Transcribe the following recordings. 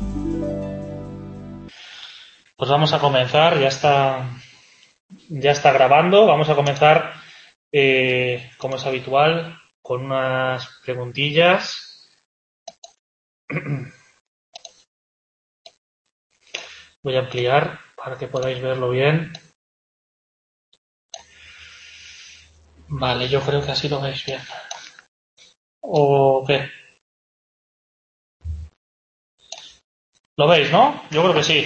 Pues vamos a comenzar, ya está grabando. Vamos a comenzar, como es habitual, con unas preguntillas. Voy a ampliar para que podáis verlo bien. Vale, yo creo que así lo veis bien. ¿O qué? ¿Lo veis, no? Yo creo que sí.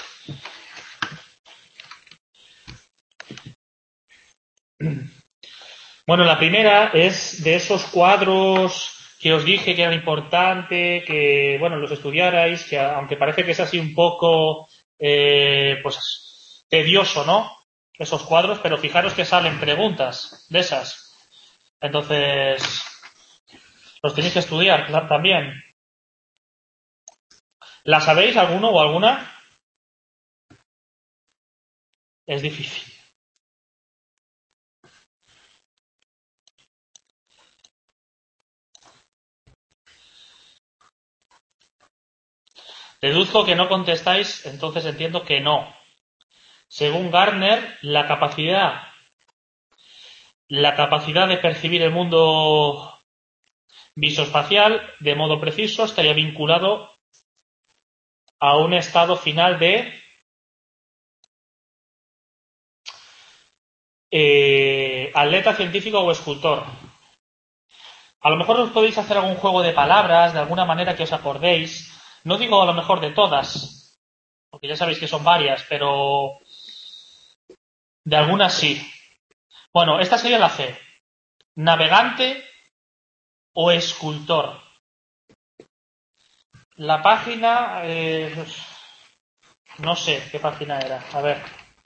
Bueno, la primera es de esos cuadros que os dije que era importante que, bueno, los estudiarais, que aunque parece que es así un poco, pues, tedioso, ¿no? Esos cuadros, pero fijaros que salen preguntas de esas. Entonces, los tenéis que estudiar también. ¿La sabéis alguno o alguna? Es difícil. Deduzco que no contestáis, entonces entiendo que no. Según Gardner, la capacidad de percibir el mundo visoespacial de modo preciso estaría vinculado a un estado final de atleta científico o escultor. A lo mejor os podéis hacer algún juego de palabras, de alguna manera que os acordéis. No digo a lo mejor de todas, porque ya sabéis que son varias, pero de algunas sí. Bueno, esta sería la C. Navegante o escultor. La página, no sé qué página era. A ver.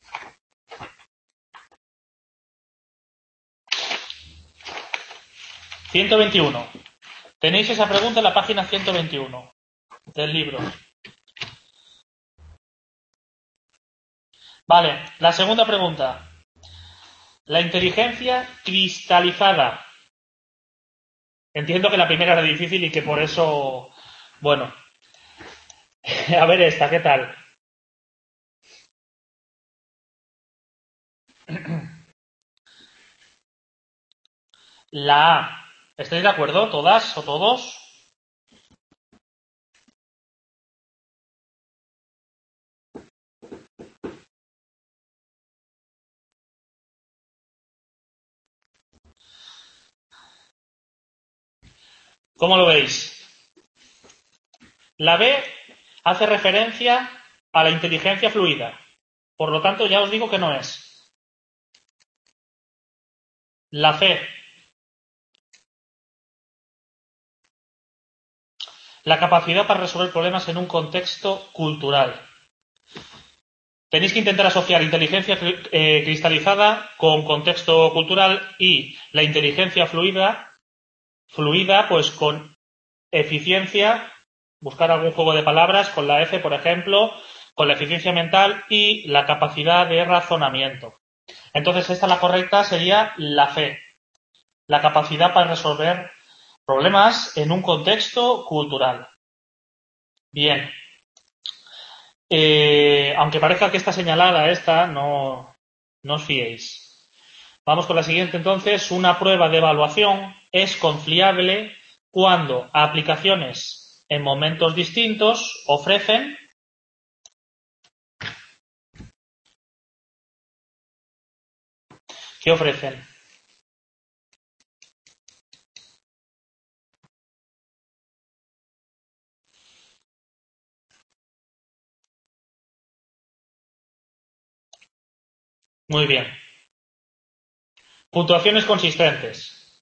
...121... Tenéis esa pregunta en la página 121 del libro. Vale, la segunda pregunta. La inteligencia cristalizada. Entiendo que la primera era difícil y que por eso... Bueno. A ver esta, ¿qué tal? La A. ¿Estáis de acuerdo? ¿Todas o todos? ¿Cómo lo veis? La B hace referencia a la inteligencia fluida. Por lo tanto, ya os digo que no es. La C. La capacidad para resolver problemas en un contexto cultural. Tenéis que intentar asociar inteligencia cristalizada con contexto cultural y la inteligencia fluida pues con eficiencia, buscar algún juego de palabras con la F, por ejemplo, con la eficiencia mental y la capacidad de razonamiento. Entonces, esta la correcta sería la C, la capacidad para resolver problemas en un contexto cultural. Bien. Aunque parezca que está señalada esta, no os fiéis. Vamos con la siguiente entonces. Una prueba de evaluación es confiable cuando aplicaciones en momentos distintos ofrecen ¿qué ofrecen? Muy bien. Puntuaciones consistentes.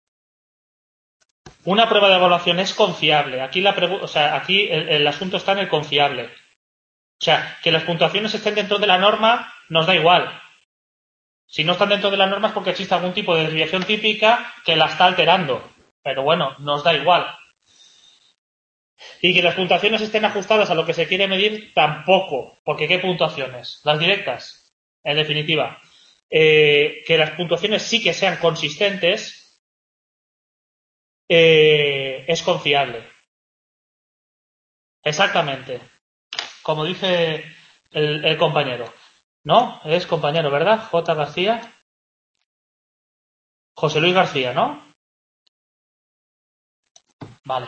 Una prueba de evaluación es confiable. Aquí aquí el asunto está en el confiable. O sea, que las puntuaciones estén dentro de la norma nos da igual. Si no están dentro de la norma es porque existe algún tipo de desviación típica que la está alterando. Pero bueno, nos da igual. Y que las puntuaciones estén ajustadas a lo que se quiere medir tampoco. Porque ¿qué puntuaciones? Las directas. En definitiva. Que las puntuaciones sí que sean consistentes es confiable. Exactamente. Como dice el compañero. ¿No? Es compañero, ¿verdad? J. García. José Luis García, ¿no? Vale.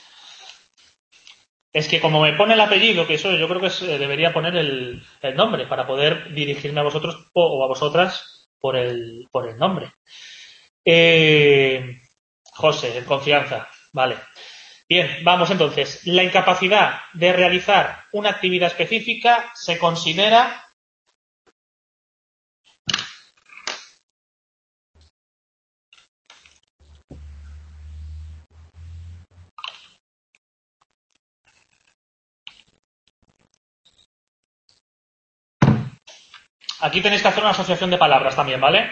Es que como me pone el apellido, que eso yo creo que debería poner el nombre para poder dirigirme a vosotros o a vosotras por el nombre. José, en confianza. Vale. Bien, vamos entonces. La incapacidad de realizar una actividad específica se considera... Aquí tenéis que hacer una asociación de palabras también, ¿vale?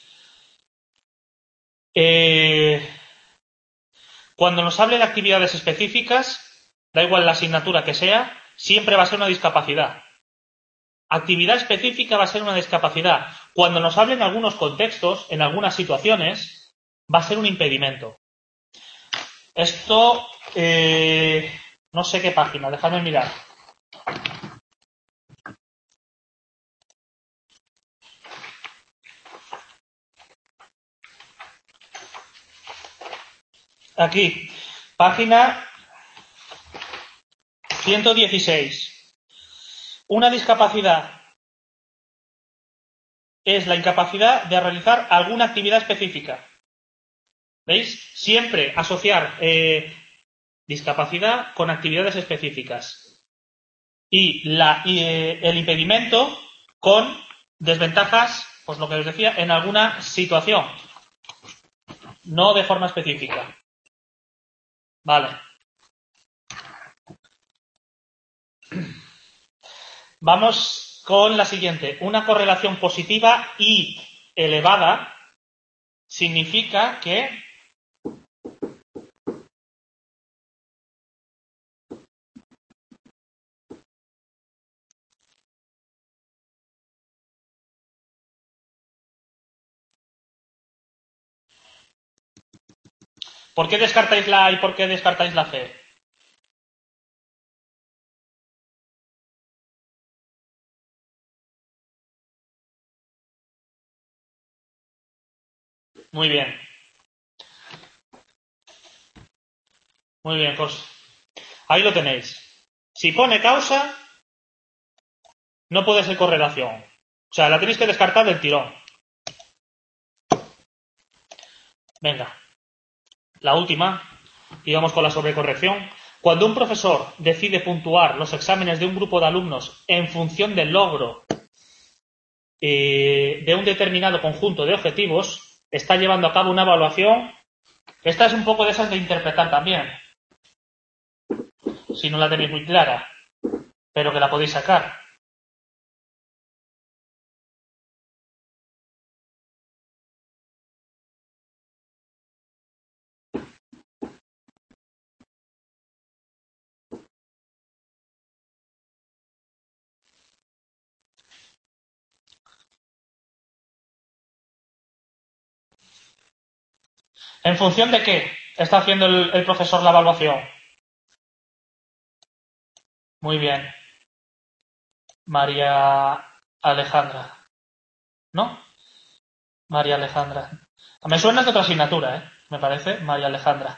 Cuando nos hable de actividades específicas, da igual la asignatura que sea, siempre va a ser una discapacidad. Actividad específica va a ser una discapacidad. Cuando nos hable en algunos contextos, en algunas situaciones, va a ser un impedimento. Esto, no sé qué página, dejadme mirar. Aquí, página 116. Una discapacidad es la incapacidad de realizar alguna actividad específica. ¿Veis? Siempre asociar discapacidad con actividades específicas. Y el impedimento con desventajas, pues lo que os decía, en alguna situación. No de forma específica. Vale. Vamos con la siguiente. Una correlación positiva y elevada significa que ¿por qué descartáis la A y por qué descartáis la C? Muy bien. Muy bien, pues ahí lo tenéis. Si pone causa, no puede ser correlación. O sea, la tenéis que descartar del tirón. Venga. La última. Y vamos con la sobrecorrección. Cuando un profesor decide puntuar los exámenes de un grupo de alumnos en función del logro de un determinado conjunto de objetivos, está llevando a cabo una evaluación. Esta es un poco de esas de interpretar también. Si no la tenéis muy clara, pero que la podéis sacar. ¿En función de qué está haciendo el profesor la evaluación? Muy bien. María Alejandra. ¿No? María Alejandra. Me suena de otra asignatura, ¿eh? Me parece. María Alejandra.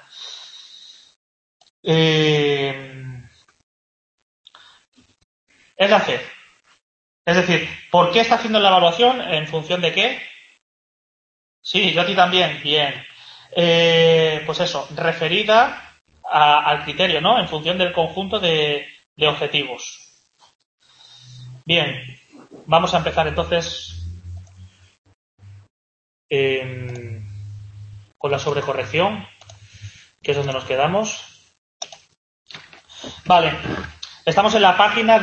Es la C. Es decir, ¿por qué está haciendo la evaluación? ¿En función de qué? Sí, yo a ti también. Bien. Pues eso, referida al criterio, ¿no? En función del conjunto de objetivos. Bien, vamos a empezar entonces con la sobrecorrección, que es donde nos quedamos. Vale, estamos en la página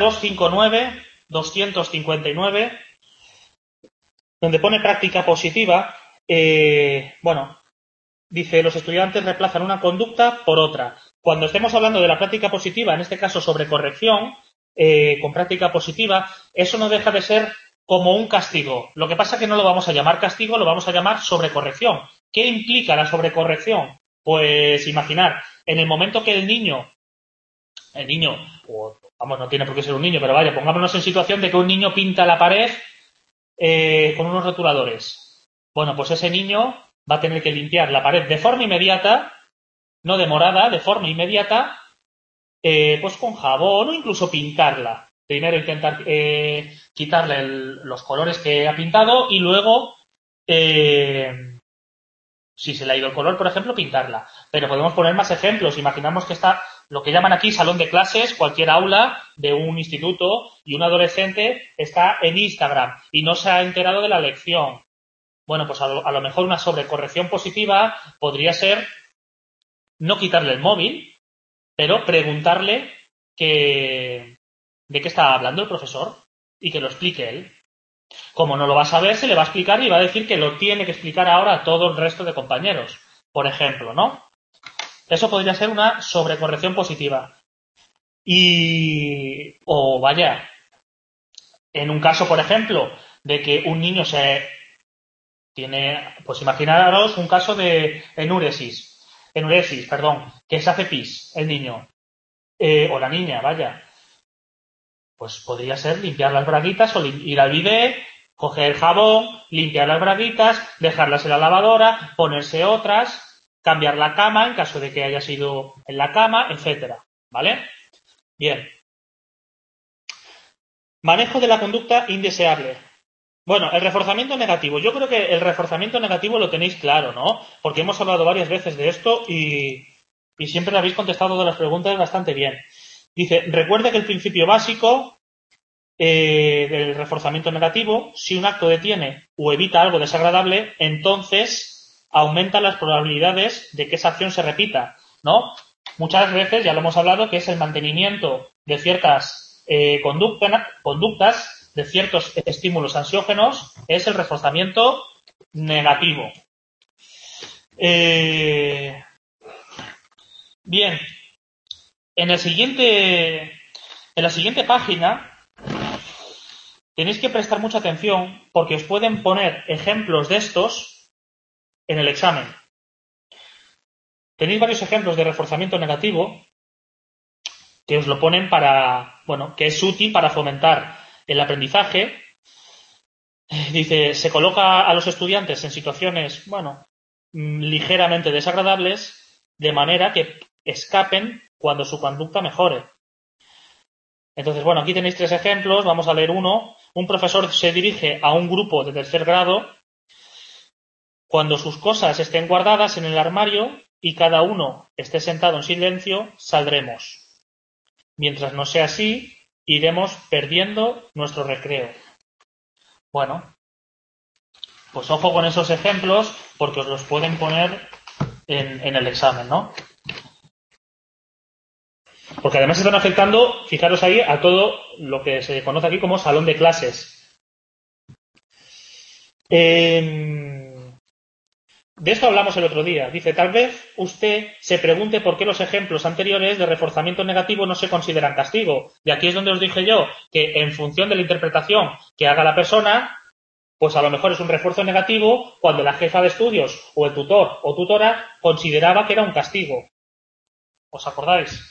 259, donde pone práctica positiva. Bueno, dice, los estudiantes reemplazan una conducta por otra. Cuando estemos hablando de la práctica positiva, en este caso sobre corrección, con práctica positiva, eso no deja de ser como un castigo. Lo que pasa es que no lo vamos a llamar castigo, lo vamos a llamar sobrecorrección. ¿Qué implica la sobrecorrección? Pues imaginar, en el momento que el niño el niño, o vamos, no tiene por qué ser un niño, pero vaya, pongámonos en situación de que un niño pinta la pared con unos rotuladores. Bueno, pues ese niño va a tener que limpiar la pared de forma inmediata, no demorada, de forma inmediata, pues con jabón o incluso pintarla. Primero intentar quitarle los colores que ha pintado y luego, si se le ha ido el color, por ejemplo, pintarla. Pero podemos poner más ejemplos. Imaginamos que está lo que llaman aquí salón de clases, cualquier aula de un instituto, y un adolescente está en Instagram y no se ha enterado de la lección. Bueno, pues a lo mejor una sobrecorrección positiva podría ser no quitarle el móvil, pero preguntarle de qué está hablando el profesor y que lo explique él. Como no lo va a saber, se le va a explicar y va a decir que lo tiene que explicar ahora a todo el resto de compañeros, por ejemplo, ¿no? Eso podría ser una sobrecorrección positiva. O vaya, en un caso, por ejemplo, de que un niño pues imaginaros un caso de enuresis, perdón, que se hace pis el niño, o la niña, vaya. Pues podría ser limpiar las braguitas o ir al bidet, coger el jabón, limpiar las braguitas, dejarlas en la lavadora, ponerse otras, cambiar la cama en caso de que haya sido en la cama, etcétera. ¿Vale? Bien. Manejo de la conducta indeseable. Bueno, el reforzamiento negativo. Yo creo que el reforzamiento negativo lo tenéis claro, ¿no? Porque hemos hablado varias veces de esto y siempre habéis contestado todas las preguntas bastante bien. Dice, recuerde que el principio básico del reforzamiento negativo, si un acto detiene o evita algo desagradable, entonces aumenta las probabilidades de que esa acción se repita, ¿no? Muchas veces, ya lo hemos hablado, que es el mantenimiento de ciertas conductas, de ciertos estímulos ansiógenos, es el reforzamiento negativo. Bien, en la siguiente página tenéis que prestar mucha atención porque os pueden poner ejemplos de estos en el examen. Tenéis varios ejemplos de reforzamiento negativo que os lo ponen que es útil para fomentar el aprendizaje. Dice, se coloca a los estudiantes en situaciones, ligeramente desagradables, de manera que escapen cuando su conducta mejore. Entonces, aquí tenéis 3 ejemplos, vamos a leer uno. Un profesor se dirige a un grupo de tercer grado cuando sus cosas estén guardadas en el armario y cada uno esté sentado en silencio, saldremos. Mientras no sea así, iremos perdiendo nuestro recreo. Bueno, pues ojo con esos ejemplos porque os los pueden poner en el examen, ¿no? Porque además están afectando, fijaros ahí, a todo lo que se conoce aquí como salón de clases. De esto hablamos el otro día. Dice, tal vez usted se pregunte por qué los ejemplos anteriores de reforzamiento negativo no se consideran castigo. Y aquí es donde os dije yo que en función de la interpretación que haga la persona, pues a lo mejor es un refuerzo negativo cuando la jefa de estudios o el tutor o tutora consideraba que era un castigo. ¿Os acordáis?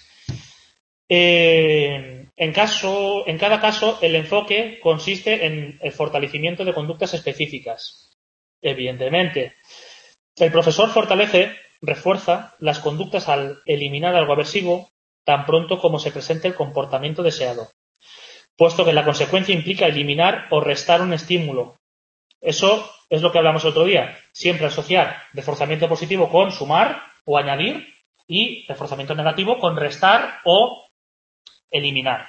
En cada caso, el enfoque consiste en el fortalecimiento de conductas específicas. Evidentemente, el profesor refuerza las conductas al eliminar algo aversivo tan pronto como se presente el comportamiento deseado, puesto que la consecuencia implica eliminar o restar un estímulo. Eso es lo que hablamos el otro día. Siempre asociar reforzamiento positivo con sumar o añadir y reforzamiento negativo con restar o eliminar.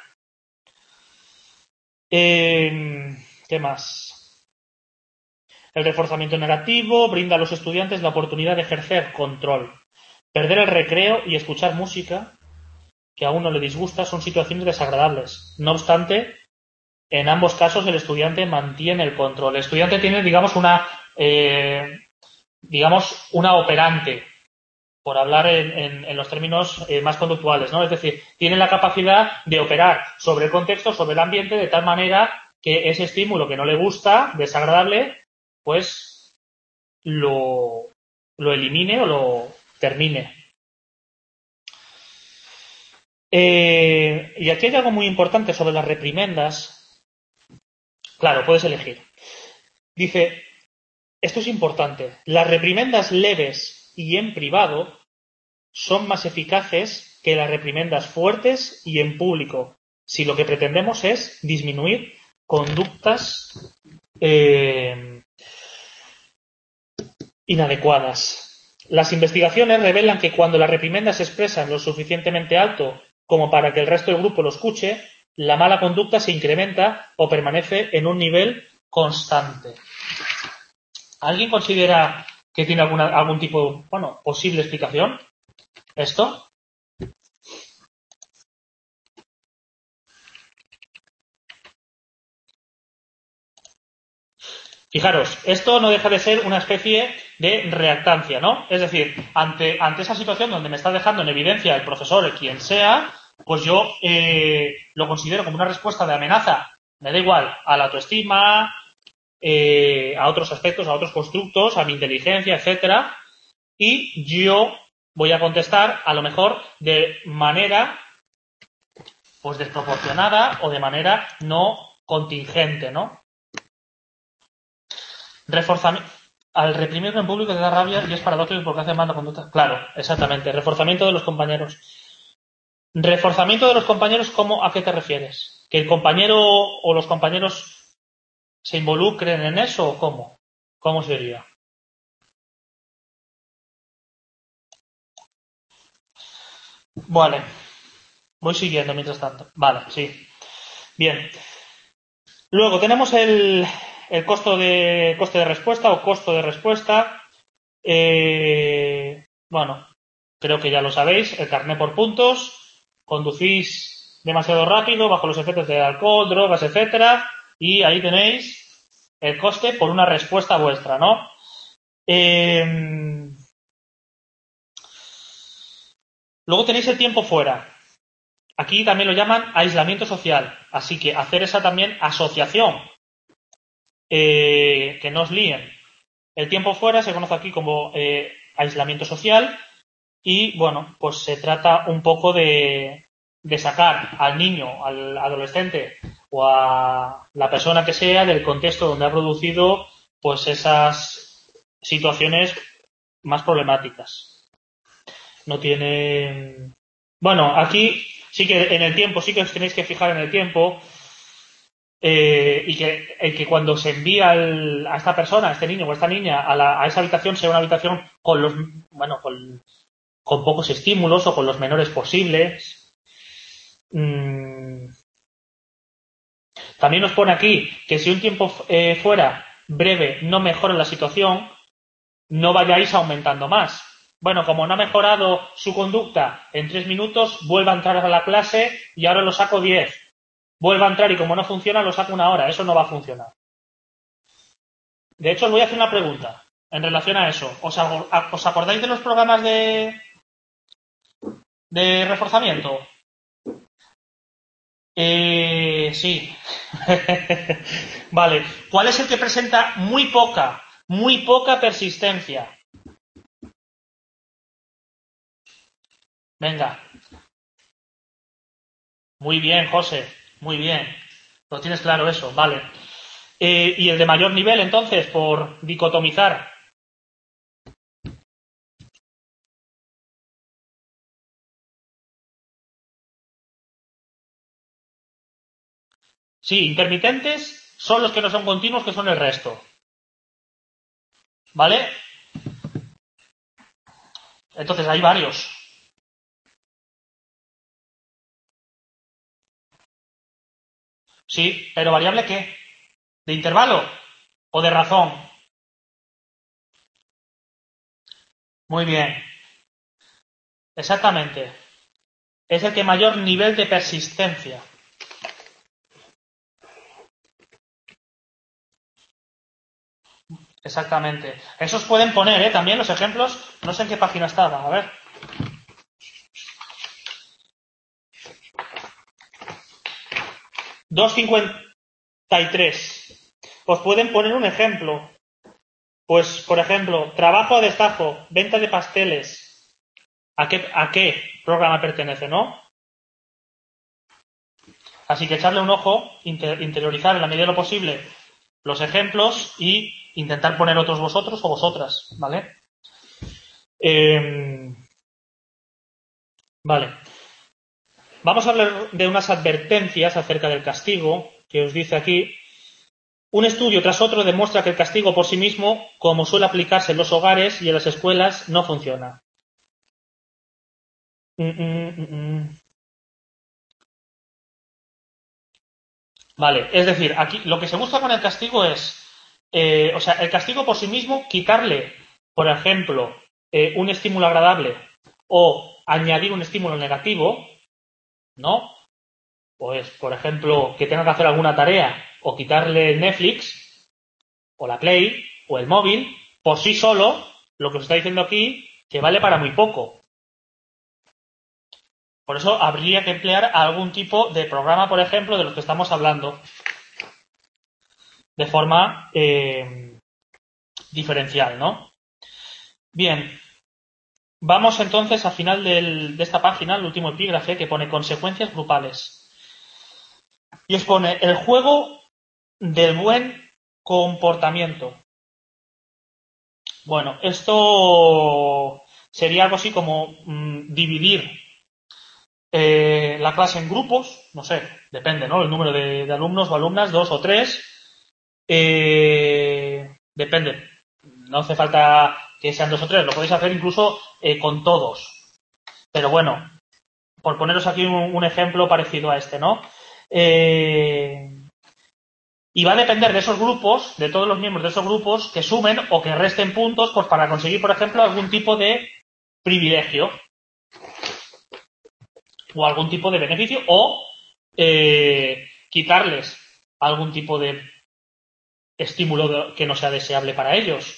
¿Qué más? El reforzamiento negativo brinda a los estudiantes la oportunidad de ejercer control. Perder el recreo y escuchar música que a uno le disgusta son situaciones desagradables. No obstante, en ambos casos el estudiante mantiene el control. El estudiante tiene, digamos, una operante, por hablar en los términos más conductuales, ¿no? Es decir, tiene la capacidad de operar sobre el contexto, sobre el ambiente, de tal manera que ese estímulo que no le gusta, desagradable, pues lo elimine o lo termine. Y aquí hay algo muy importante sobre las reprimendas. Claro, puedes elegir. Dice, esto es importante, las reprimendas leves y en privado son más eficaces que las reprimendas fuertes y en público, si lo que pretendemos es disminuir conductas inadecuadas. Las investigaciones revelan que cuando las reprimendas se expresan lo suficientemente alto como para que el resto del grupo lo escuche, la mala conducta se incrementa o permanece en un nivel constante. ¿Alguien considera que tiene algún tipo, posible explicación? ¿Esto? Fijaros, esto no deja de ser una especie de reactancia, ¿no? Es decir, ante esa situación donde me está dejando en evidencia el profesor, el quien sea, pues yo lo considero como una respuesta de amenaza. Me da igual a la autoestima, a otros aspectos, a otros constructos, a mi inteligencia, etcétera. Y yo voy a contestar, a lo mejor, de manera pues desproporcionada o de manera no contingente, ¿no? Reforzamiento. Al reprimirlo en público te da rabia y es paradójico porque hace mala conducta. Claro, exactamente. Reforzamiento de los compañeros. Reforzamiento de los compañeros, ¿cómo, a qué te refieres? ¿Que el compañero o los compañeros se involucren en eso o cómo? ¿Cómo sería? Vale. Voy siguiendo mientras tanto. Vale, sí. Bien. Luego tenemos el coste de respuesta o costo de respuesta. Bueno, creo que ya lo sabéis, el carné por puntos, conducís demasiado rápido bajo los efectos de alcohol, drogas, etcétera, y ahí tenéis el coste por una respuesta vuestra, ¿no? Luego tenéis el tiempo fuera. Aquí también lo llaman aislamiento social, así que hacer esa también asociación, que no os líen. El tiempo fuera se conoce aquí como aislamiento social y, bueno, pues se trata un poco de sacar al niño, al adolescente o a la persona que sea del contexto donde ha producido pues esas situaciones más problemáticas. No tienen... Bueno, aquí sí que en el tiempo, sí que os tenéis que fijar en el tiempo y que cuando se envía a esta persona, a este niño o a esta niña a esa habitación sea una habitación con los, bueno, con pocos estímulos o con los menores posibles. También nos pone aquí que si un tiempo fuera breve no mejora la situación, no vayáis aumentando más. Bueno, como no ha mejorado su conducta en 3 minutos, vuelva a entrar a la clase y ahora lo saco 10. Vuelva a entrar y como no funciona, lo saco 1 hora. Eso no va a funcionar. De hecho, os voy a hacer una pregunta en relación a eso. ¿Os acordáis de los programas de reforzamiento? Sí. Vale. ¿Cuál es el que presenta muy poca persistencia? Venga. Muy bien, José. Muy bien. Lo tienes claro eso. Vale. ¿Y el de mayor nivel, entonces, por dicotomizar? Sí, intermitentes son los que no son continuos, que son el resto. ¿Vale? Entonces hay varios. Sí, pero ¿variable qué? ¿De intervalo o de razón? Muy bien. Exactamente. Es el que mayor nivel de persistencia. Exactamente. Esos pueden poner, también los ejemplos. No sé en qué página estaba. A ver. 253. Os pueden poner un ejemplo. Pues, por ejemplo, trabajo a destajo, venta de pasteles. ¿A qué programa pertenece, no? Así que echarle un ojo, interiorizar en la medida de lo posible los ejemplos y intentar poner otros vosotros o vosotras, ¿vale? Vale. Vamos a hablar de unas advertencias acerca del castigo que os dice aquí. Un estudio tras otro demuestra que el castigo por sí mismo, como suele aplicarse en los hogares y en las escuelas, no funciona. Vale, es decir, aquí lo que se busca con el castigo es, o sea, el castigo por sí mismo, quitarle, por ejemplo, un estímulo agradable o añadir un estímulo negativo, ¿no? Pues, por ejemplo, que tenga que hacer alguna tarea o quitarle el Netflix o la Play o el móvil, por sí solo, lo que os está diciendo aquí, que vale para muy poco. Por eso habría que emplear algún tipo de programa, por ejemplo, de los que estamos hablando, de forma diferencial, ¿no? Bien, vamos entonces al final de esta página, el último epígrafe, que pone consecuencias grupales. Y os pone el juego del buen comportamiento. Bueno, esto sería algo así como dividir la clase en grupos, no sé, depende, ¿no? El número de alumnos o alumnas, 2 o 3. Depende. No hace falta que sean 2 o 3, lo podéis hacer incluso con todos. Pero bueno, por poneros aquí un ejemplo parecido a este, ¿no? Y va a depender de esos grupos, de todos los miembros de esos grupos, que sumen o que resten puntos pues, para conseguir, por ejemplo, algún tipo de privilegio o algún tipo de beneficio o quitarles algún tipo de estímulo que no sea deseable para ellos.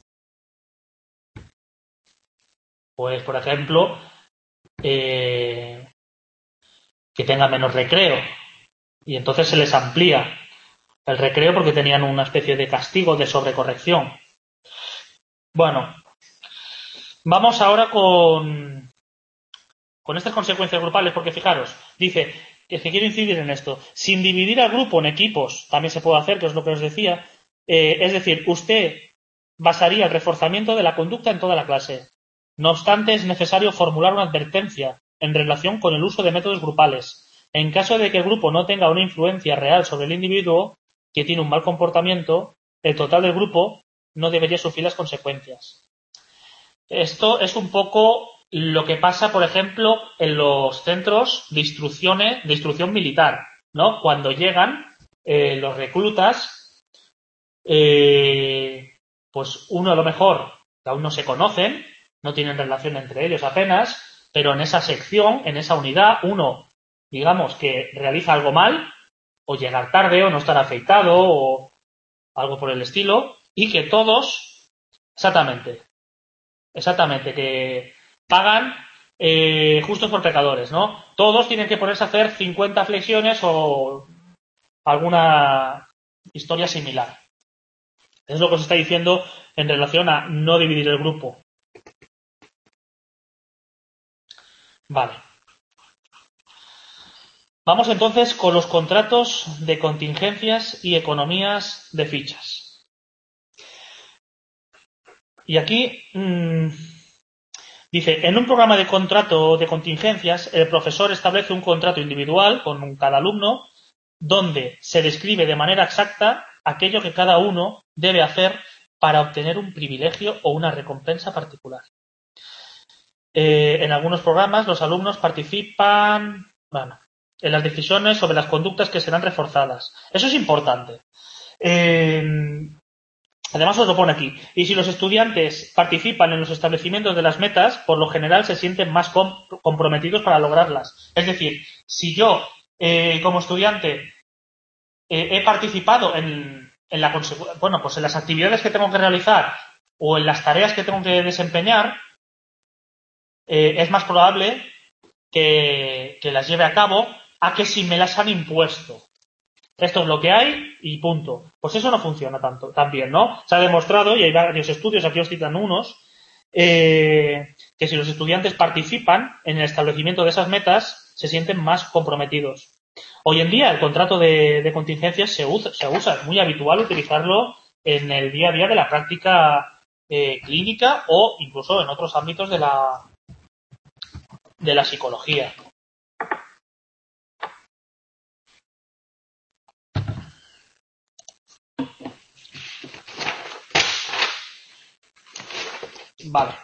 Pues, por ejemplo, que tengan menos recreo y entonces se les amplía el recreo porque tenían una especie de castigo de sobrecorrección. Bueno, vamos ahora con estas consecuencias grupales, porque fijaros, dice que quiero incidir en esto, sin dividir al grupo en equipos, también se puede hacer, que es lo que os decía, es decir, usted basaría el reforzamiento de la conducta en toda la clase. No obstante, es necesario formular una advertencia en relación con el uso de métodos grupales. En caso de que el grupo no tenga una influencia real sobre el individuo que tiene un mal comportamiento, el total del grupo no debería sufrir las consecuencias. Esto es un poco lo que pasa, por ejemplo, en los centros de instrucción militar, ¿no? Cuando llegan los reclutas, pues uno a lo mejor que aún no se conocen, no tienen relación entre ellos apenas, pero en esa sección, en esa unidad, uno, digamos, que realiza algo mal, o llegar tarde, o no estar afeitado, o algo por el estilo, y que todos, exactamente, que pagan justos por pecadores, ¿no? Todos tienen que ponerse a hacer 50 flexiones o alguna historia similar. Es lo que os está diciendo en relación a no dividir el grupo. Vale. Vamos entonces con los contratos de contingencias y economías de fichas. Y aquí dice, en un programa de contrato de contingencias, el profesor establece un contrato individual con cada alumno donde se describe de manera exacta aquello que cada uno debe hacer para obtener un privilegio o una recompensa particular. En algunos programas los alumnos participan en las decisiones sobre las conductas que serán reforzadas. Eso es importante. Además os lo pone aquí. Y si los estudiantes participan en los establecimientos de las metas, por lo general se sienten más comprometidos para lograrlas. Es decir, si yo como estudiante he participado en las actividades que tengo que realizar o en las tareas que tengo que desempeñar, es más probable que las lleve a cabo a que si me las han impuesto. Esto es lo que hay y punto. Pues eso no funciona tan bien, ¿no? Se ha demostrado, y hay varios estudios, aquí os citan unos, que si los estudiantes participan en el establecimiento de esas metas, se sienten más comprometidos. Hoy en día el contrato de contingencias se usa, es muy habitual utilizarlo en el día a día de la práctica clínica o incluso en otros ámbitos de la psicología. Vale.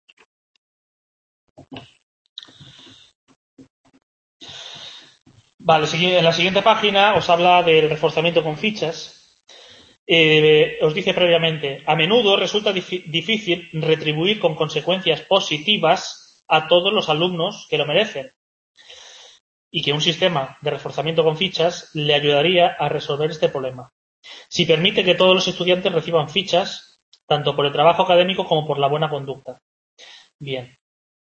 Vale, en la siguiente página os habla del reforzamiento con fichas. Os dice previamente, a menudo resulta difícil retribuir con consecuencias positivas a todos los alumnos que lo merecen y que un sistema de reforzamiento con fichas le ayudaría a resolver este problema. Si permite que todos los estudiantes reciban fichas, tanto por el trabajo académico como por la buena conducta. Bien.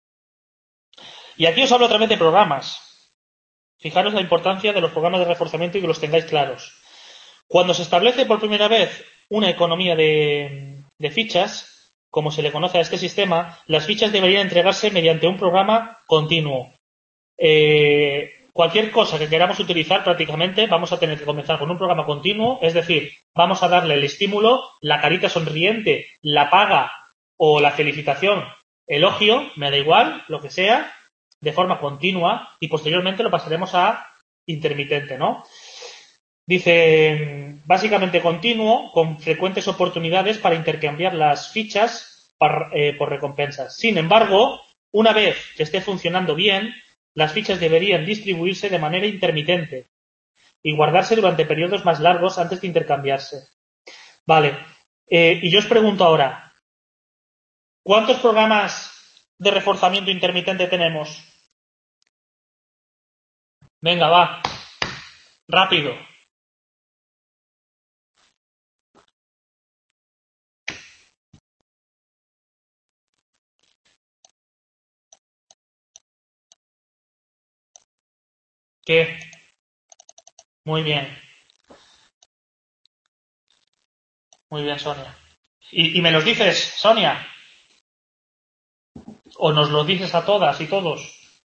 Y aquí os hablo otra vez de programas. Fijaros la importancia de los programas de reforzamiento y que los tengáis claros. Cuando se establece por primera vez una economía de fichas, como se le conoce a este sistema, las fichas deberían entregarse mediante un programa continuo. Cualquier cosa que queramos utilizar prácticamente vamos a tener que comenzar con un programa continuo, es decir, vamos a darle el estímulo, la carita sonriente, la paga o la felicitación, elogio, me da igual, lo que sea, de forma continua y posteriormente lo pasaremos a intermitente, ¿no? Dice, básicamente continuo, con frecuentes oportunidades para intercambiar las fichas por recompensas. Sin embargo, una vez que esté funcionando bien, las fichas deberían distribuirse de manera intermitente y guardarse durante periodos más largos antes de intercambiarse. Vale, y yo os pregunto ahora, ¿cuántos programas de reforzamiento intermitente tenemos? Venga, va, rápido. ¿Qué? Muy bien. Muy bien, Sonia. ¿Y me los dices, Sonia? ¿O nos lo dices a todas y todos?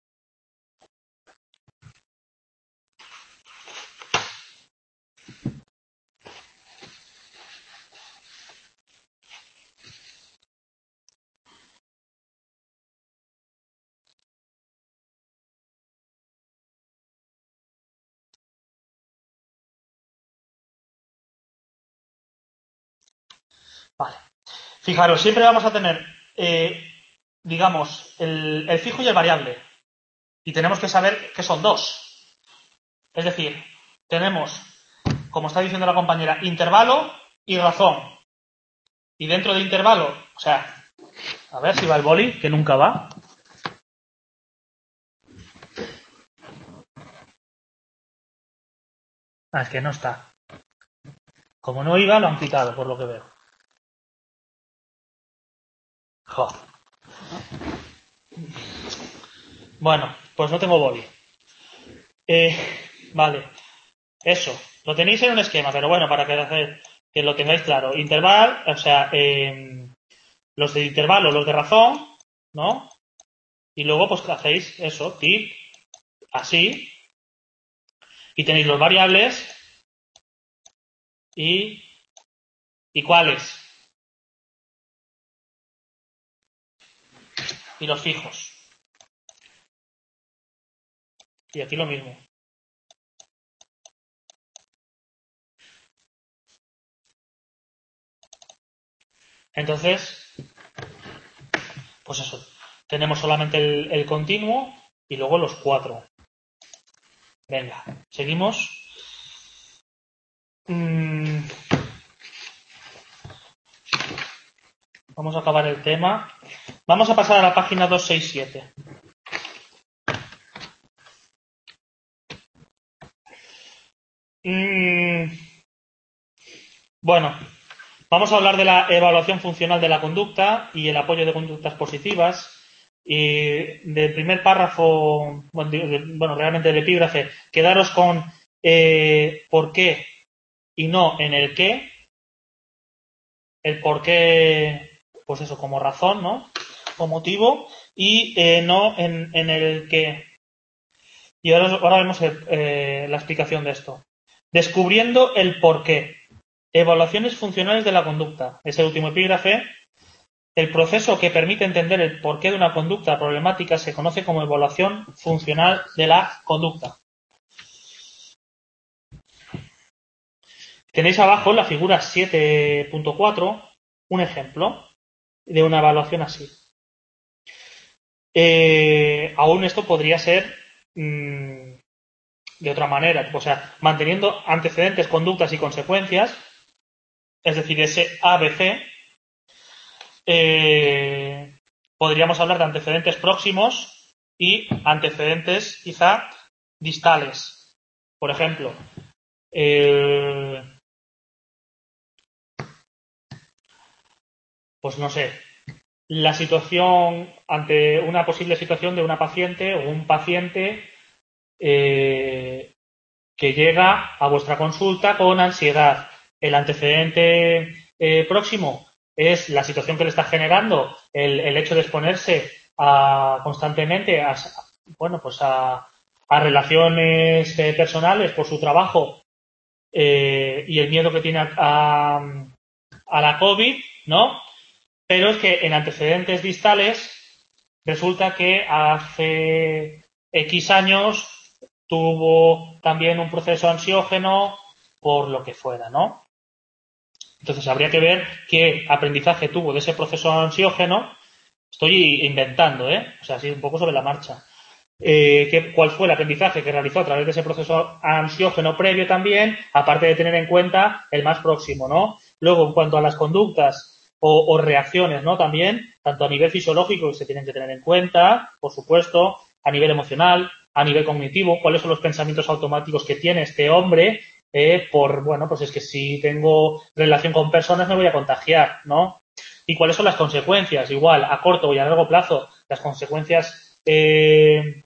Vale. Fijaros, siempre vamos a tener, digamos, el fijo y el variable. Y tenemos que saber que son dos. Es decir, tenemos, como está diciendo la compañera, intervalo y razón. Y dentro de intervalo, o sea, a ver si va el boli, que nunca va. Ah, es que no está. Como no iba, lo han quitado, por lo que veo. Jo. Bueno, pues no tengo boli. Vale. Eso. Lo tenéis en un esquema, pero bueno, para que lo tengáis claro. Interval, o sea, los de intervalo, los de razón, ¿no? Y luego pues hacéis eso, tip, así, y tenéis los variables y cuáles, y los fijos. Y aquí lo mismo. Entonces, pues eso, tenemos solamente el continuo y luego los cuatro. Venga, seguimos. Vamos a acabar el tema. Vamos a pasar a la página 267. Bueno, vamos a hablar de la evaluación funcional de la conducta y el apoyo de conductas positivas. Y del primer párrafo, bueno, realmente del epígrafe, quedaros con por qué y no en el qué. El por qué, pues eso, como razón, ¿no? O motivo, y no en el qué. Y ahora vemos la explicación de esto. Descubriendo el porqué. Evaluaciones funcionales de la conducta. Ese último epígrafe. El proceso que permite entender el porqué de una conducta problemática se conoce como evaluación funcional de la conducta. Tenéis abajo en la figura 7.4 un ejemplo de una evaluación así. Aún esto podría ser de otra manera, o sea, manteniendo antecedentes, conductas y consecuencias, es decir, ese ABC, podríamos hablar de antecedentes próximos y antecedentes quizá distales. Por ejemplo, pues no sé, la situación ante una posible situación de una paciente o un paciente que llega a vuestra consulta con ansiedad. El antecedente próximo es la situación que le está generando el hecho de exponerse constantemente a relaciones personales por su trabajo y el miedo que tiene a la COVID, ¿no? Pero es que en antecedentes distales resulta que hace X años tuvo también un proceso ansiógeno por lo que fuera, ¿no? Entonces habría que ver qué aprendizaje tuvo de ese proceso ansiógeno. Estoy inventando, o sea, así un poco sobre la marcha. ¿Cuál fue el aprendizaje que realizó a través de ese proceso ansiógeno previo también, aparte de tener en cuenta el más próximo, ¿no? Luego, en cuanto a las conductas o reacciones, ¿no? También, tanto a nivel fisiológico, que se tienen que tener en cuenta, por supuesto, a nivel emocional, a nivel cognitivo, cuáles son los pensamientos automáticos que tiene este hombre pues es que si tengo relación con personas me voy a contagiar, ¿no? Y cuáles son las consecuencias, igual, a corto y a largo plazo, las consecuencias de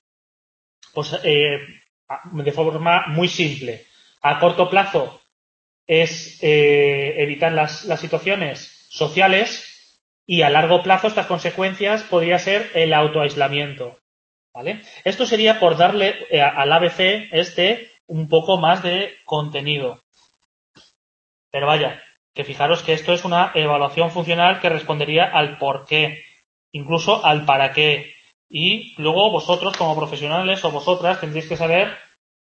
forma muy simple. A corto plazo es evitar las situaciones sociales y a largo plazo estas consecuencias podría ser el autoaislamiento. ¿Vale? Esto sería por darle al ABC un poco más de contenido. Pero vaya, que fijaros que esto es una evaluación funcional que respondería al por qué, incluso al para qué. Y luego vosotros como profesionales o vosotras tendréis que saber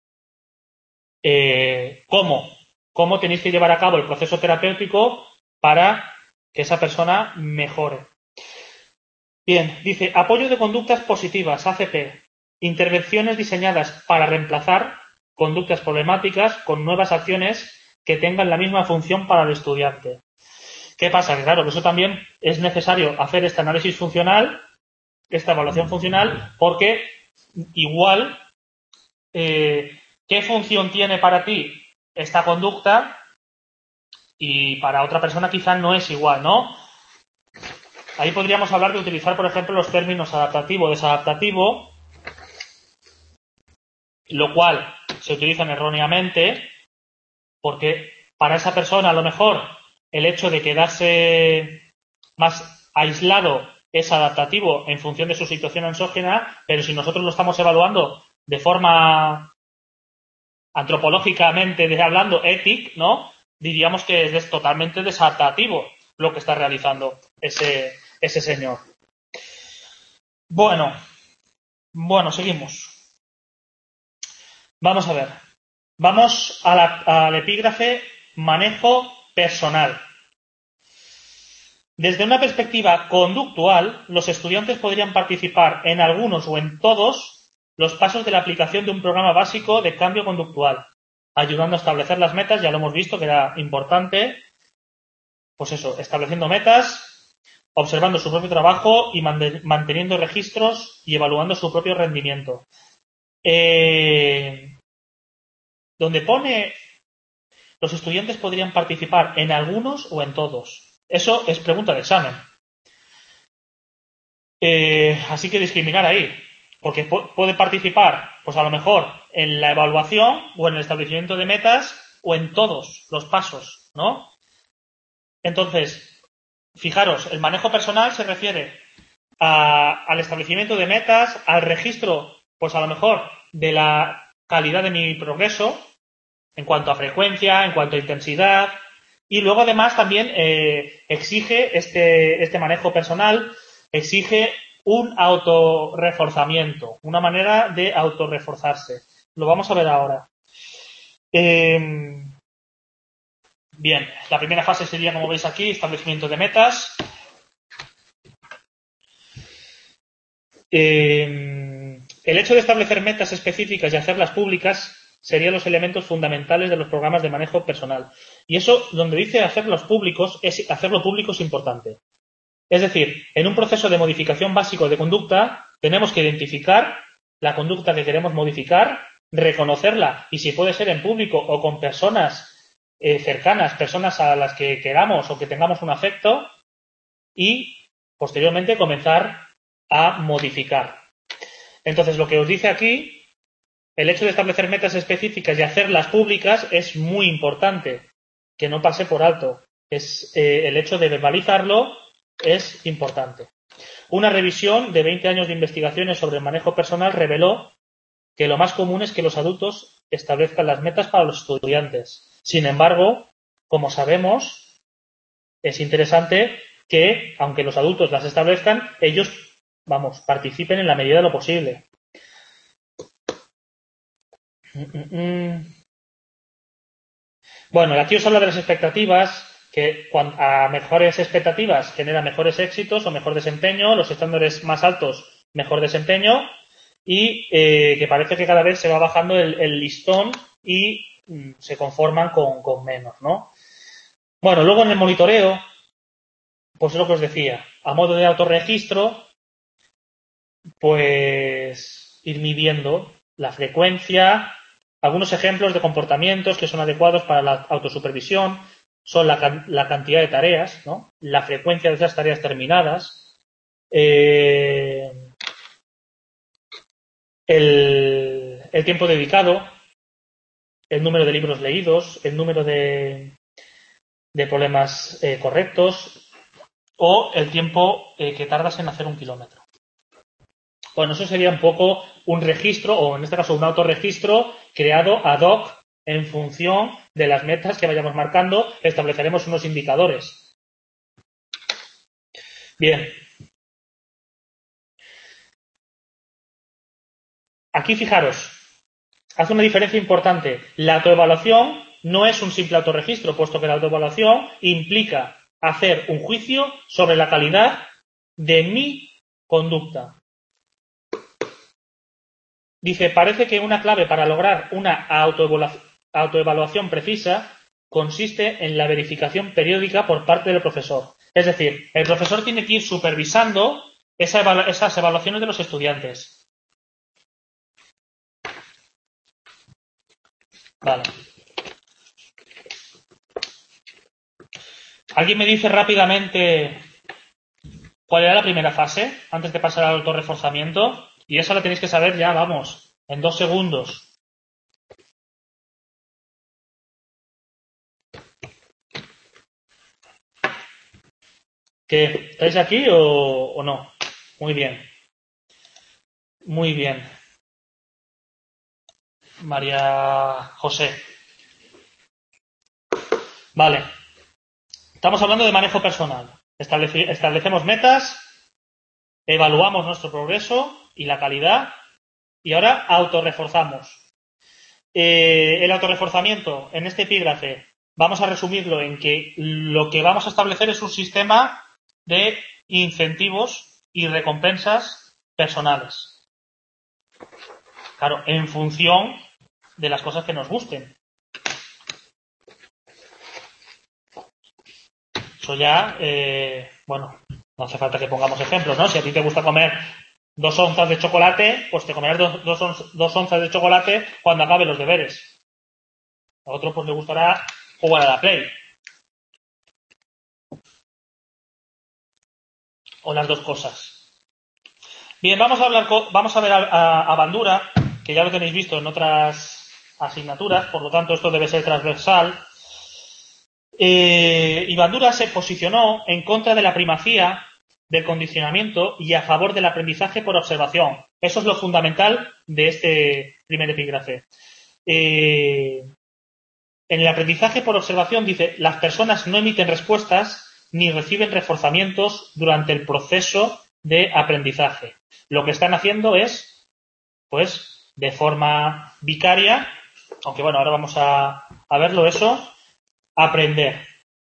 cómo tenéis que llevar a cabo el proceso terapéutico para que esa persona mejore. Bien, dice, apoyo de conductas positivas, ACP, intervenciones diseñadas para reemplazar conductas problemáticas con nuevas acciones que tengan la misma función para el estudiante. ¿Qué pasa? Que claro, que eso también es necesario hacer este análisis funcional, esta evaluación funcional, porque igual, ¿qué función tiene para ti esta conducta? Y para otra persona quizá no es igual, ¿no? Ahí podríamos hablar de utilizar, por ejemplo, los términos adaptativo, desadaptativo, lo cual se utilizan erróneamente, porque para esa persona a lo mejor el hecho de quedarse más aislado es adaptativo en función de su situación ansiógena, pero si nosotros lo estamos evaluando de forma antropológicamente hablando, ética, ¿no? Diríamos que es totalmente desadaptativo lo que está realizando ese señor. Bueno, seguimos. Vamos a ver. Vamos al epígrafe manejo personal. Desde una perspectiva conductual, los estudiantes podrían participar en algunos o en todos los pasos de la aplicación de un programa básico de cambio conductual, ayudando a establecer las metas, ya lo hemos visto que era importante, pues eso, estableciendo metas, observando su propio trabajo y manteniendo registros y evaluando su propio rendimiento. Donde pone los estudiantes podrían participar en algunos o en todos. Eso es pregunta de examen. Así que discriminar ahí. Porque puede participar, pues a lo mejor, en la evaluación o en el establecimiento de metas o en todos los pasos, ¿no? Entonces, fijaros, el manejo personal se refiere al establecimiento de metas, al registro pues a lo mejor de la calidad de mi progreso en cuanto a frecuencia, en cuanto a intensidad, y luego además también exige este manejo personal, exige un autorreforzamiento, una manera de autorreforzarse. Lo vamos a ver ahora. Bien, la primera fase sería, como veis aquí, establecimiento de metas. El hecho de establecer metas específicas y hacerlas públicas serían los elementos fundamentales de los programas de manejo personal. Y eso, donde dice hacerlo público es importante. Es decir, en un proceso de modificación básico de conducta, tenemos que identificar la conducta que queremos modificar, reconocerla, y si puede ser en público o con personas cercanas, personas a las que queramos o que tengamos un afecto, y posteriormente comenzar a modificar. Entonces, lo que os dice aquí, el hecho de establecer metas específicas y hacerlas públicas es muy importante, que no pase por alto. El hecho de verbalizarlo es importante. Una revisión de 20 años de investigaciones sobre el manejo personal reveló que lo más común es que los adultos establezcan las metas para los estudiantes. Sin embargo, como sabemos, es interesante que, aunque los adultos las establezcan, ellos, participen en la medida de lo posible. Bueno, aquí os habla de las expectativas, que a mejores expectativas genera mejores éxitos o mejor desempeño, los estándares más altos, mejor desempeño, y que parece que cada vez se va bajando el listón y se conforman con menos, ¿no? Bueno, luego en el monitoreo, pues es lo que os decía, a modo de autorregistro, pues ir midiendo la frecuencia. Algunos ejemplos de comportamientos que son adecuados para la autosupervisión son la cantidad de tareas, ¿no? La frecuencia de esas tareas terminadas, el tiempo dedicado, el número de libros leídos, el número de problemas correctos o el tiempo que tardas en hacer 1 kilómetro. Bueno, eso sería un poco un registro, o en este caso un autorregistro creado ad hoc en función de las metas que vayamos marcando. Estableceremos unos indicadores. Bien. Aquí fijaros, hace una diferencia importante. La autoevaluación no es un simple autorregistro, puesto que la autoevaluación implica hacer un juicio sobre la calidad de mi conducta. Dice, parece que una clave para lograr una autoevaluación precisa consiste en la verificación periódica por parte del profesor. Es decir, el profesor tiene que ir supervisando esas evaluaciones de los estudiantes. Vale. ¿Alguien me dice rápidamente cuál era la primera fase antes de pasar al autorreforzamiento? Y eso lo tenéis que saber ya, vamos, en 2 segundos. ¿Qué? ¿Estáis aquí o no? Muy bien. Muy bien. María José. Vale. Estamos hablando de manejo personal. Establecemos metas, evaluamos nuestro progreso y la calidad, y ahora autorreforzamos. El autorreforzamiento, en este epígrafe, vamos a resumirlo en que lo que vamos a establecer es un sistema de incentivos y recompensas personales. Claro, en función de las cosas que nos gusten. Eso ya, bueno, no hace falta que pongamos ejemplos, ¿no? Si a ti te gusta comer 2 onzas de chocolate, pues te comerás 2 onzas de chocolate cuando acabe los deberes. A otro pues le gustará jugar a la Play. O las 2 cosas. Bien, vamos a ver a Bandura, que ya lo tenéis visto en otras asignaturas, por lo tanto esto debe ser transversal. Y Bandura se posicionó en contra de la primacía del condicionamiento y a favor del aprendizaje por observación. Eso es lo fundamental de este primer epígrafe. En el aprendizaje por observación dice, las personas no emiten respuestas ni reciben reforzamientos durante el proceso de aprendizaje. Lo que están haciendo es, pues, de forma vicaria, aunque bueno, ahora vamos a verlo eso, aprender.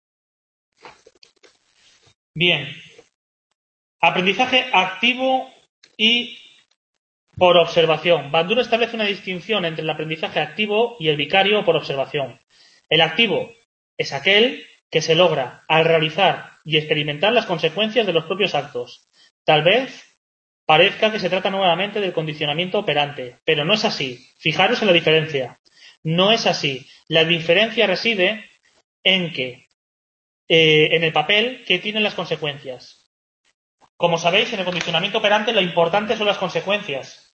Bien. Aprendizaje activo y por observación. Bandura establece una distinción entre el aprendizaje activo y el vicario por observación. El activo es aquel que se logra al realizar y experimentar las consecuencias de los propios actos. Tal vez parezca que se trata nuevamente del condicionamiento operante, pero no es así. Fijaros en la diferencia. No es así. La diferencia reside en que en el papel que tienen las consecuencias. Como sabéis, en el condicionamiento operante lo importante son las consecuencias.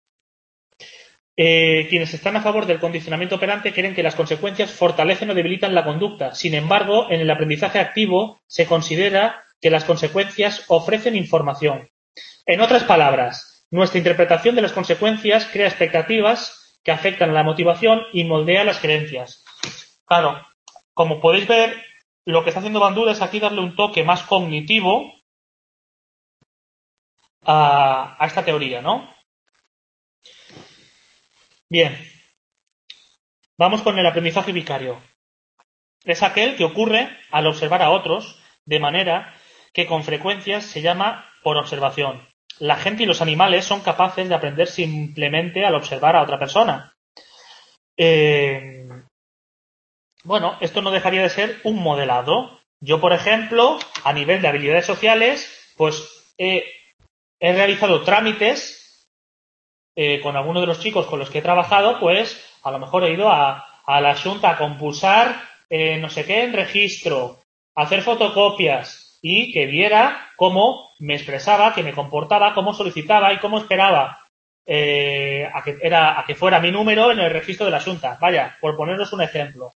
Quienes están a favor del condicionamiento operante creen que las consecuencias fortalecen o debilitan la conducta. Sin embargo, en el aprendizaje activo se considera que las consecuencias ofrecen información. En otras palabras, nuestra interpretación de las consecuencias crea expectativas que afectan a la motivación y moldea las creencias. Claro, como podéis ver, lo que está haciendo Bandura es aquí darle un toque más cognitivo a esta teoría, ¿no? Bien, vamos con el aprendizaje vicario. Es aquel que ocurre al observar a otros de manera que con frecuencia se llama por observación. La gente y los animales son capaces de aprender simplemente al observar a otra persona. Bueno, esto no dejaría de ser un modelado. Yo, por ejemplo, a nivel de habilidades sociales, pues he realizado trámites con alguno de los chicos con los que he trabajado, pues a lo mejor he ido a la Xunta a compulsar no sé qué en registro, a hacer fotocopias y que viera cómo me expresaba, que me comportaba, cómo solicitaba y cómo esperaba a que fuera mi número en el registro de la Xunta. Vaya, por poneros un ejemplo.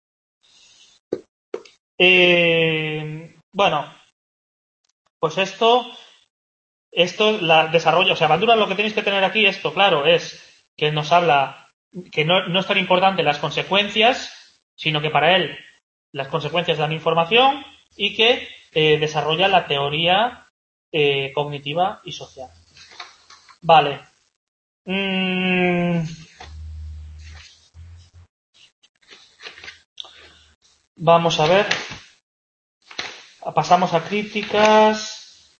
Bueno, pues esto la desarrolla, o sea, Bandura lo que tenéis que tener aquí, esto claro, es que nos habla que no es tan importante las consecuencias, sino que para él las consecuencias dan información y que desarrolla la teoría cognitiva y social. Vale. Vamos a ver. Pasamos a críticas.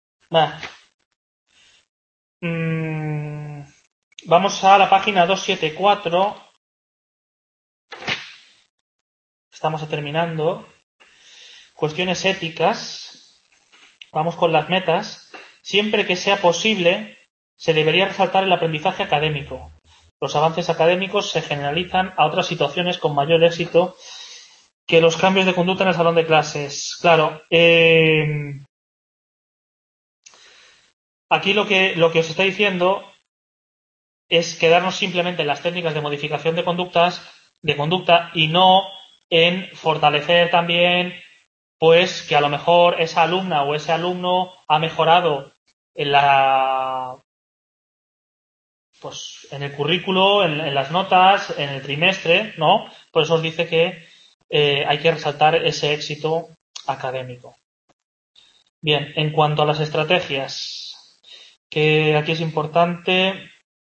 Vamos a la página 274. Estamos terminando. Cuestiones éticas. Vamos con las metas. Siempre que sea posible, se debería resaltar el aprendizaje académico. Los avances académicos se generalizan a otras situaciones con mayor éxito que los cambios de conducta en el salón de clases. Claro. Aquí lo que os está diciendo es quedarnos simplemente en las técnicas de modificación de conducta y no en fortalecer también, pues, que a lo mejor esa alumna o ese alumno ha mejorado en en el currículo, en las notas, en el trimestre, ¿no? Por eso os dice que hay que resaltar ese éxito académico. Bien, en cuanto a las estrategias, que aquí es importante.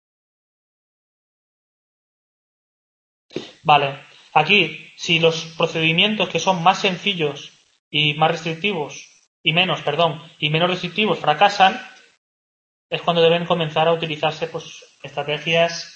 Vale, aquí, si los procedimientos que son más sencillos y más restrictivos, y menos restrictivos fracasan, es cuando deben comenzar a utilizarse pues estrategias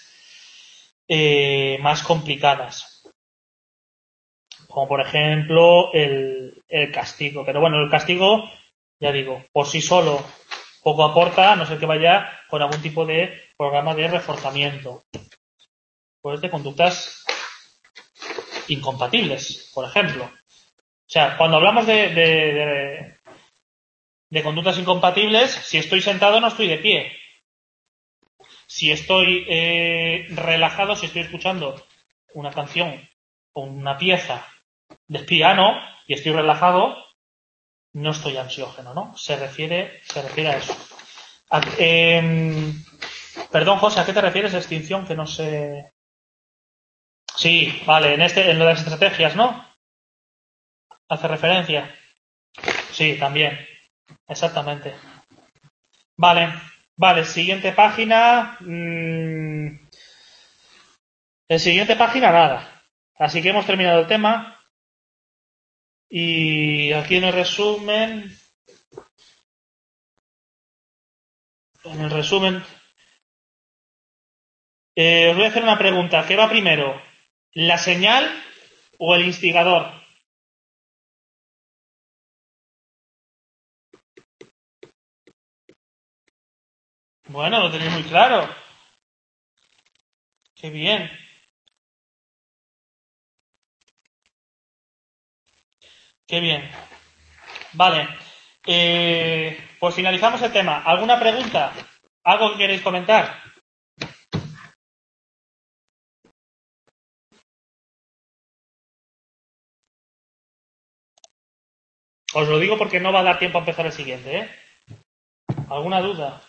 más complicadas. Como por ejemplo el castigo. Pero bueno, el castigo, ya digo, por sí solo poco aporta, a no ser que vaya con algún tipo de programa de reforzamiento. Pues de conductas incompatibles, por ejemplo. O sea, cuando hablamos de conductas incompatibles, si estoy sentado no estoy de pie. Si estoy relajado, si estoy escuchando una canción o una pieza de piano y estoy relajado, no estoy ansiógeno, ¿no? Se refiere a eso. Perdón, José, ¿a qué te refieres de extinción? Que no sé. Sí, vale, en lo de las estrategias, ¿no? Hace referencia. Sí, también. Exactamente. Vale, vale, siguiente página. En siguiente página nada. Así que hemos terminado el tema. Y aquí en el resumen. En el resumen. Os voy a hacer una pregunta. ¿Qué va primero? ¿La señal o el instigador? Bueno, lo tenéis muy claro. Qué bien. Qué bien. Vale. Pues finalizamos el tema. ¿Alguna pregunta? ¿Algo que queréis comentar? Os lo digo porque no va a dar tiempo a empezar el siguiente, ¿eh? ¿Alguna duda?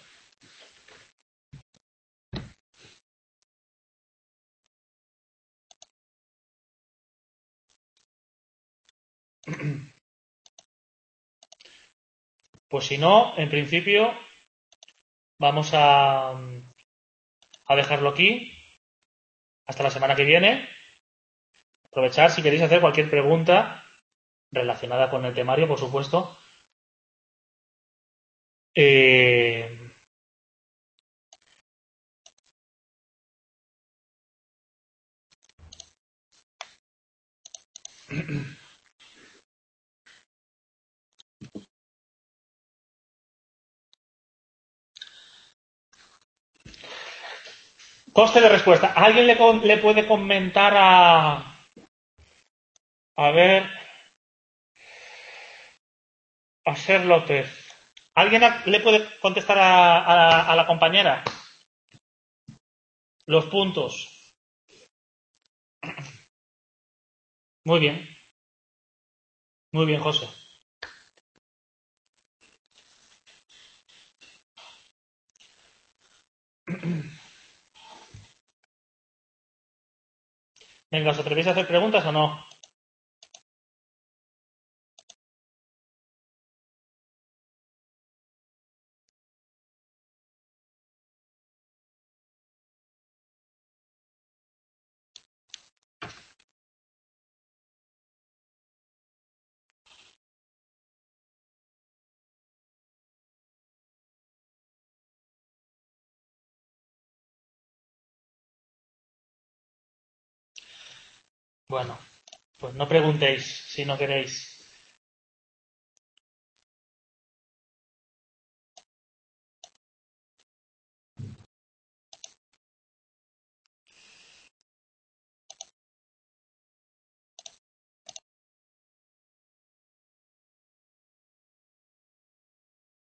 Pues si no, en principio vamos a dejarlo aquí hasta la semana que viene. Aprovechar si queréis hacer cualquier pregunta relacionada con el temario, por supuesto. Eh, Coste de respuesta. ¿Alguien le puede comentar a ver, a Ser López? ¿Alguien le puede contestar a la compañera? Los puntos. Muy bien, José. Venga, ¿os atrevéis a hacer preguntas o no? Bueno, pues no preguntéis si no queréis.